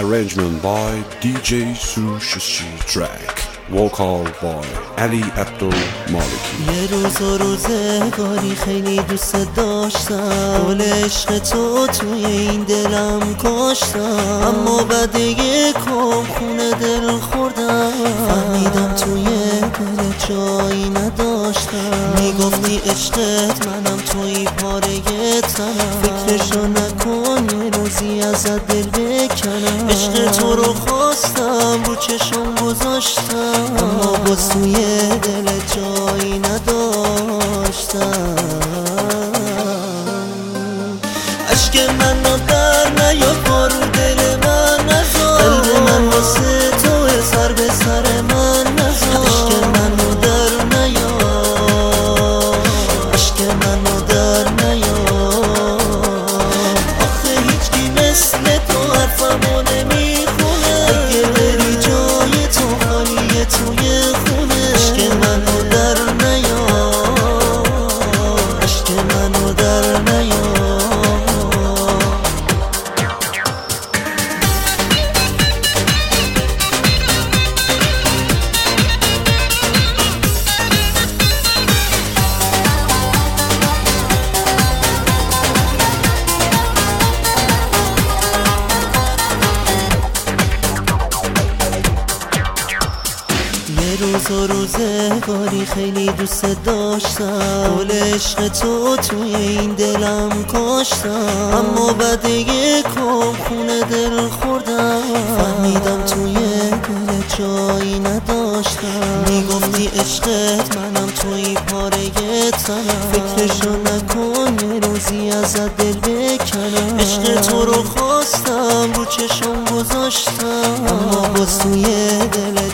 Arrangement by DJ Sushi Track. Vocal by Ali Abdul Maliki. یه روز و روزگاری خیلی دوست داشتم، گل عشق تو توی این دلم کاشتم، اما بعد یکم خونه دل خوردم، فهمیدم توی دل جایی نداشتم. میگفتی عشقت منم توی پاره تنم، فکرشو نکن یه روزی ازت دل بکنم. عشق تو رو خواستم رو چشم گذاشتم، اما باز توی دل جایی نداشتم. عشق منو در نیا بارو دل من نزار، قلب من واسه تو سر به سر من نزار. عشق منو در نیا، عشق منو در نیا. آخه هیچکی مثل تو حرفمو نمیخونه، اگه بری جای تو خالیه توی خونه. عشق منو در نیا، عشق منو در نیا. روز و روزگاری خیلی دوست داشتم، گل عشق تو توی این دلم کاشتم، اما بعد یکم خونه دل خوردم، فهمیدم توی دل جایی نداشتم. میگفتی عشقت منم توی پاره تنم، فکرشو نکن یه روزی ازت دل بکنم. عشق تو رو خواستم رو چشم گذاشتم، اما باز توی دل